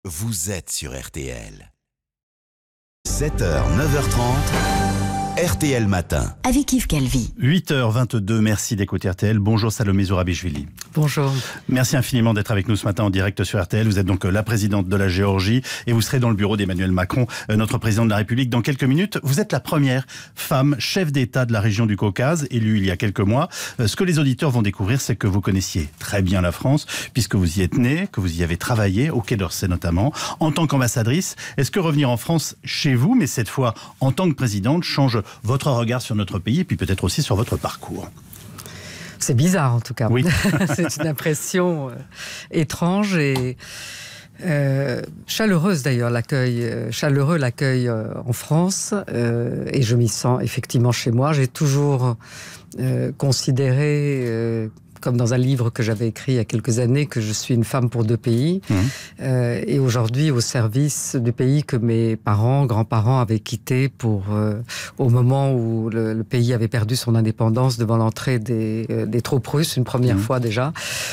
vous êtes sur RTL. 7h, 9h30, RTL Matin. Avec Yves Calvi. 8h22, merci d'écouter RTL. Bonjour Salomé Zourabichvili. Bonjour. Merci infiniment d'être avec nous ce matin en direct sur RTL. Vous êtes donc la présidente de la Géorgie et vous serez dans le bureau d'Emmanuel Macron, notre président de la République, dans quelques minutes. Vous êtes la première femme chef d'État de la région du Caucase, élue il y a quelques mois. Ce que les auditeurs vont découvrir, c'est que vous connaissiez très bien la France, puisque vous y êtes née, que vous y avez travaillé, au Quai d'Orsay notamment, en tant qu'ambassadrice. Est-ce que revenir en France chez vous, mais cette fois en tant que présidente, change votre regard sur notre pays et puis peut-être aussi sur votre parcours? C'est bizarre en tout cas. Oui. C'est une impression étrange et chaleureuse d'ailleurs, chaleureux l'accueil en France et je m'y sens effectivement chez moi. J'ai toujours considéré, comme dans un livre que j'avais écrit il y a quelques années, que je suis une femme pour deux pays. Et aujourd'hui au service du pays que mes parents, grands-parents avaient quitté au moment où le pays avait perdu son indépendance devant l'entrée des troupes russes, une première fois déjà.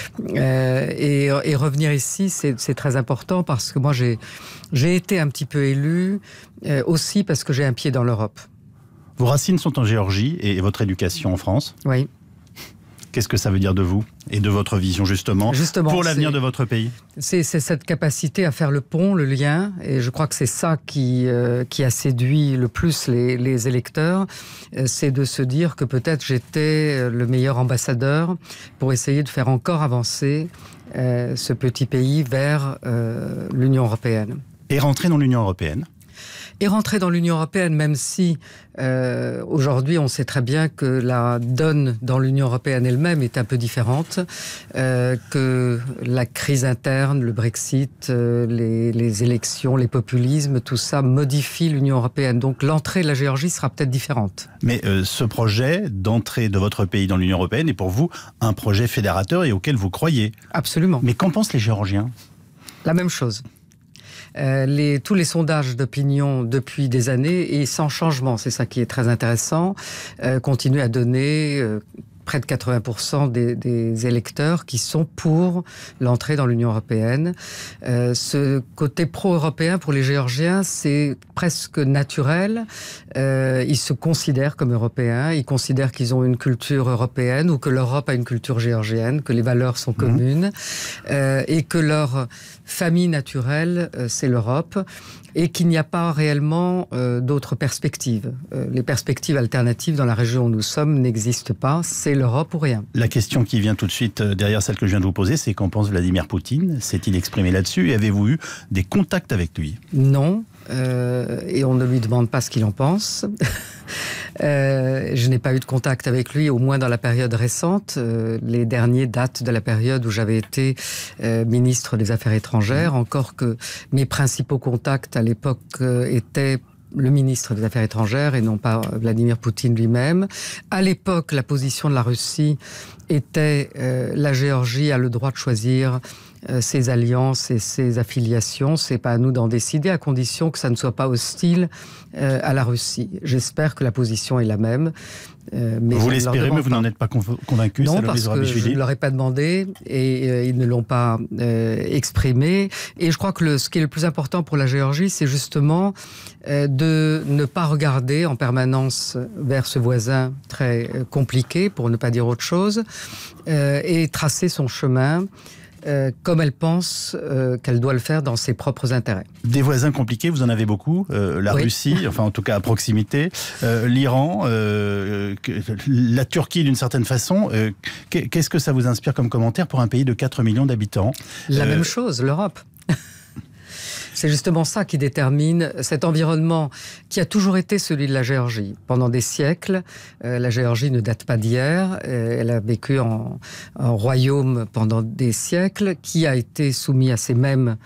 Et revenir ici, c'est très important parce que moi j'ai été un petit peu élue aussi parce que j'ai un pied dans l'Europe. Vos racines sont en Géorgie et votre éducation en France. Oui. Qu'est-ce que ça veut dire de vous et de votre vision justement pour l'avenir de votre pays? C'est cette capacité à faire le pont, le lien, et je crois que c'est ça qui a séduit le plus les électeurs, c'est de se dire que peut-être j'étais le meilleur ambassadeur pour essayer de faire encore avancer ce petit pays vers l'Union européenne. Et rentrer dans l'Union européenne? Et rentrer dans l'Union européenne, même si aujourd'hui on sait très bien que la donne dans l'Union européenne elle-même est un peu différente, que la crise interne, le Brexit, les élections, les populismes, tout ça modifie l'Union européenne. Donc l'entrée de la Géorgie sera peut-être différente. Mais ce projet d'entrée de votre pays dans l'Union européenne est pour vous un projet fédérateur et auquel vous croyez? Absolument. Mais qu'en pensent les Géorgiens? La même chose. Tous les sondages d'opinion depuis des années, et sans changement, c'est ça qui est très intéressant, continuent à donner près de 80% des électeurs qui sont pour l'entrée dans l'Union européenne. Ce côté pro-européen pour les Géorgiens, c'est presque naturel. Ils se considèrent comme Européens, ils considèrent qu'ils ont une culture européenne ou que l'Europe a une culture géorgienne, que les valeurs sont communes et que leur famille naturelle, c'est l'Europe, et qu'il n'y a pas réellement d'autres perspectives. Les perspectives alternatives dans la région où nous sommes n'existent pas, c'est l'Europe ou rien. La question qui vient tout de suite derrière celle que je viens de vous poser, c'est qu'en pense Vladimir Poutine? S'est-il exprimé là-dessus et avez-vous eu des contacts avec lui? Non, et on ne lui demande pas ce qu'il en pense. Je n'ai pas eu de contact avec lui, au moins dans la période récente. Les derniers datent de la période où j'avais été ministre des Affaires étrangères, encore que mes principaux contacts à l'époque étaient le ministre des Affaires étrangères et non pas Vladimir Poutine lui-même. À l'époque, la position de la Russie était la Géorgie a le droit de choisir ses alliances et ses affiliations. C'est pas à nous d'en décider, à condition que ça ne soit pas hostile à la Russie. J'espère que la position est la même. Mais vous l'espérez, mais vous n'en êtes pas convaincu? Non, parce que je ne leur ai pas demandé et ils ne l'ont pas exprimé. Et je crois que ce qui est le plus important pour la Géorgie, c'est justement de ne pas regarder en permanence vers ce voisin très compliqué, pour ne pas dire autre chose, et tracer son chemin comme elle pense qu'elle doit le faire dans ses propres intérêts. Des voisins compliqués, vous en avez beaucoup. La Russie, enfin en tout cas à proximité, l'Iran, la Turquie d'une certaine façon. Qu'est-ce que ça vous inspire comme commentaire pour un pays de 4 millions d'habitants? La même chose, l'Europe. C'est justement ça qui détermine cet environnement qui a toujours été celui de la Géorgie. Pendant des siècles, la Géorgie ne date pas d'hier. Elle a vécu en royaume pendant des siècles, qui a été soumis à ces mêmes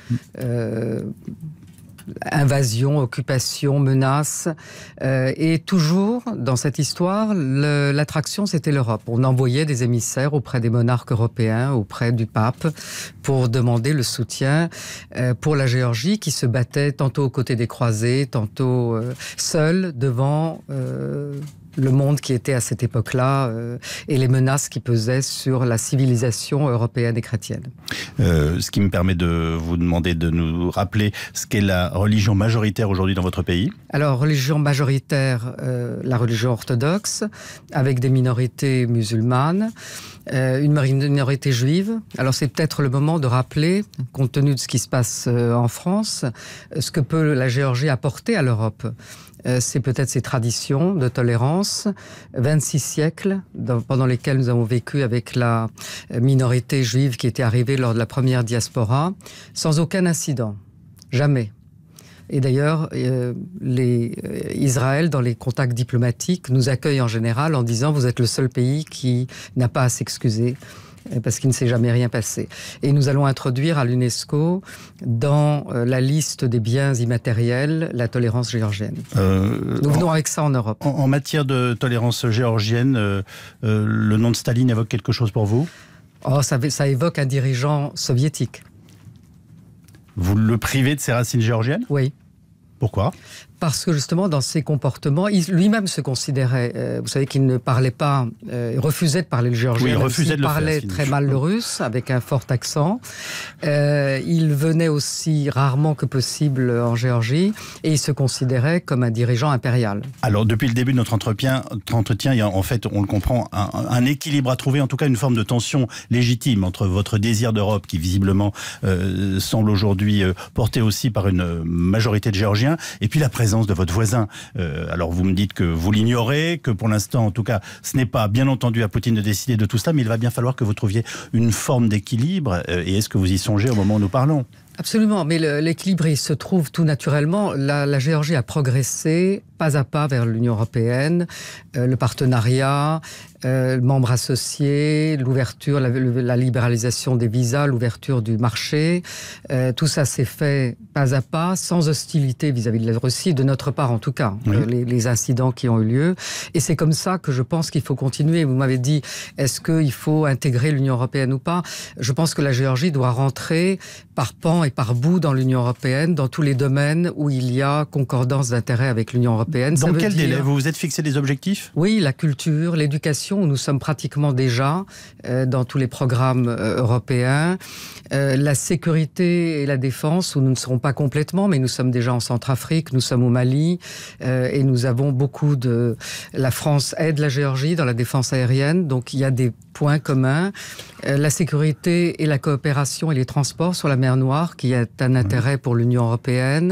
invasion, occupation, menace. Et toujours, dans cette histoire, l'attraction, c'était l'Europe. On envoyait des émissaires auprès des monarques européens, auprès du pape, pour demander le soutien pour la Géorgie, qui se battait tantôt aux côtés des croisés, tantôt seule devant le monde qui était à cette époque-là et les menaces qui pesaient sur la civilisation européenne et chrétienne. Ce qui me permet de vous demander de nous rappeler ce qu'est la religion majoritaire aujourd'hui dans votre pays. Alors, religion majoritaire, la religion orthodoxe, avec des minorités musulmanes, une minorité juive. Alors, c'est peut-être le moment de rappeler, compte tenu de ce qui se passe en France, ce que peut la Géorgie apporter à l'Europe. C'est peut-être ces traditions de tolérance, 26 siècles pendant lesquels nous avons vécu avec la minorité juive qui était arrivée lors de la première diaspora, sans aucun incident, jamais. Et d'ailleurs, Israël, dans les contacts diplomatiques, nous accueille en général en disant « vous êtes le seul pays qui n'a pas à s'excuser ». Parce qu'il ne s'est jamais rien passé. Et nous allons introduire à l'UNESCO, dans la liste des biens immatériels, la tolérance géorgienne. Nous venons avec ça en Europe. En matière de tolérance géorgienne, le nom de Staline évoque quelque chose pour vous ? Ça évoque un dirigeant soviétique. Vous le privez de ses racines géorgiennes ? Oui. Pourquoi ? Parce que justement, dans ses comportements, lui-même se considérait, vous savez qu'il ne parlait pas, il refusait de parler le géorgien, oui, il refusait de le faire, parlait très mal le russe, avec un fort accent. Il venait aussi rarement que possible en Géorgie, et il se considérait comme un dirigeant impérial. Alors, depuis le début de notre entretien, il y a en fait, on le comprend, un équilibre à trouver, en tout cas une forme de tension légitime entre votre désir d'Europe, qui visiblement semble aujourd'hui porté aussi par une majorité de Géorgiens, et puis la présence de votre voisin. Alors vous me dites que vous l'ignorez, que pour l'instant, en tout cas, ce n'est pas bien entendu à Poutine de décider de tout cela, mais il va bien falloir que vous trouviez une forme d'équilibre. Et est-ce que vous y songez au moment où nous parlons ? Absolument, mais l'équilibre, il se trouve tout naturellement. La Géorgie a progressé pas à pas vers l'Union européenne, le partenariat, membres associés, l'ouverture, la libéralisation des visas, l'ouverture du marché. Tout ça s'est fait pas à pas, sans hostilité vis-à-vis de la Russie, de notre part en tout cas, oui. Les incidents qui ont eu lieu. Et c'est comme ça que je pense qu'il faut continuer. Vous m'avez dit, est-ce qu'il faut intégrer l'Union européenne ou pas ? Je pense que la Géorgie doit rentrer par pans et par bout dans l'Union européenne, dans tous les domaines où il y a concordance d'intérêts avec l'Union européenne. Dans quel délai ? Vous vous êtes fixé des objectifs ? Oui, la culture, l'éducation, où nous sommes pratiquement déjà dans tous les programmes européens. La sécurité et la défense, où nous ne serons pas complètement, mais nous sommes déjà en Centrafrique, nous sommes au Mali, et nous avons beaucoup de... La France aide la Géorgie dans la défense aérienne, donc il y a des points communs. La sécurité et la coopération et les transports sur la mer Noire, qui est un intérêt pour l'Union européenne.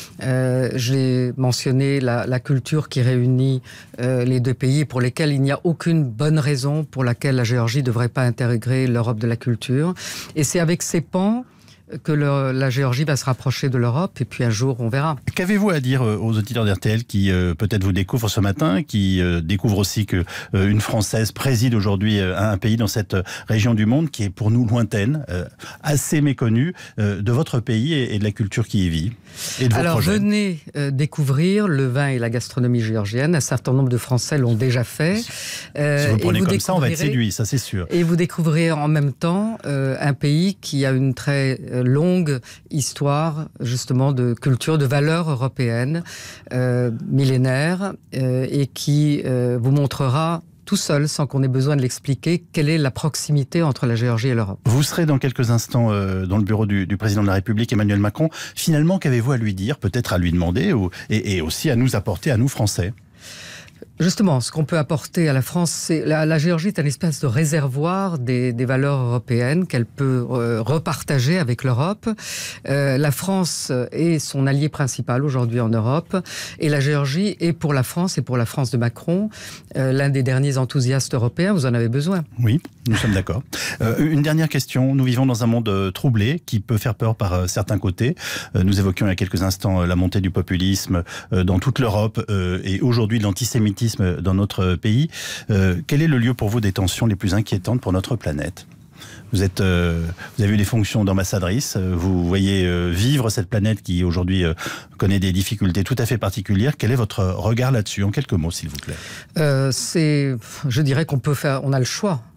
J'ai mentionné la culture qui réunit les deux pays, pour lesquels il n'y a aucune bonne raison pour laquelle la Géorgie ne devrait pas intégrer l'Europe de la culture. Et c'est avec ces pans que la Géorgie va se rapprocher de l'Europe, et puis un jour, on verra. Qu'avez-vous à dire aux auditeurs d'RTL qui peut-être vous découvrent ce matin, qui découvrent aussi qu'une Française préside aujourd'hui à un pays dans cette région du monde qui est pour nous lointaine, assez méconnue, de votre pays et de la culture qui y vit et de vos projets. Venez découvrir le vin et la gastronomie géorgienne. Un certain nombre de Français l'ont déjà fait. Si vous prenez comme ça, on va être séduit, ça c'est sûr. Et vous découvrirez en même temps un pays qui a une très longue histoire justement de culture, de valeurs européennes millénaires, et qui vous montrera tout seul, sans qu'on ait besoin de l'expliquer, quelle est la proximité entre la Géorgie et l'Europe. Vous serez dans quelques instants dans le bureau du président de la République, Emmanuel Macron. Finalement, qu'avez-vous à lui dire, peut-être à lui demander, et aussi à nous apporter, à nous Français ? Justement, ce qu'on peut apporter à la France, c'est la Géorgie est un espèce de réservoir des valeurs européennes qu'elle peut repartager avec l'Europe. La France est son allié principal aujourd'hui en Europe, et la Géorgie est pour la France et pour la France de Macron l'un des derniers enthousiastes européens. Vous en avez besoin. Oui, nous sommes d'accord. Une dernière question. Nous vivons dans un monde troublé qui peut faire peur par certains côtés. Nous évoquions il y a quelques instants la montée du populisme dans toute l'Europe et aujourd'hui l'antisémitisme dans notre pays. Quel est le lieu pour vous des tensions les plus inquiétantes pour notre planète ? Vous avez eu des fonctions d'ambassadrice, vous voyez vivre cette planète qui aujourd'hui connaît des difficultés tout à fait particulières. Quel est votre regard là-dessus ? En quelques mots, s'il vous plaît. Je dirais on a le choix.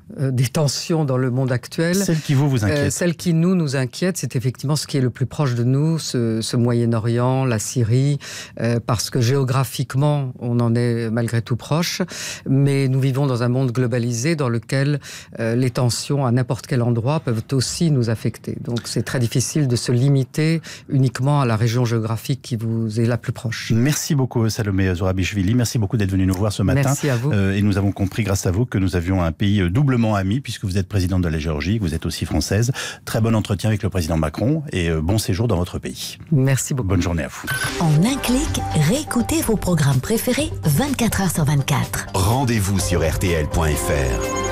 des tensions dans le monde actuel. Celle qui vous inquiète. Celle qui nous inquiète, c'est effectivement ce qui est le plus proche de nous, ce Moyen-Orient, la Syrie, parce que géographiquement, on en est malgré tout proche, mais nous vivons dans un monde globalisé dans lequel les tensions à n'importe quel endroit peuvent aussi nous affecter. Donc c'est très difficile de se limiter uniquement à la région géographique qui vous est la plus proche. Merci beaucoup Salomé Zourabichvili, merci beaucoup d'être venu nous voir ce matin. Merci à vous. Et nous avons compris grâce à vous que nous avions un pays doublement ami, puisque vous êtes présidente de la Géorgie, vous êtes aussi française. Très bon entretien avec le président Macron et bon séjour dans votre pays. Merci beaucoup. Bonne journée à vous. En un clic, réécoutez vos programmes préférés 24 heures sur 24. Rendez-vous sur RTL.fr.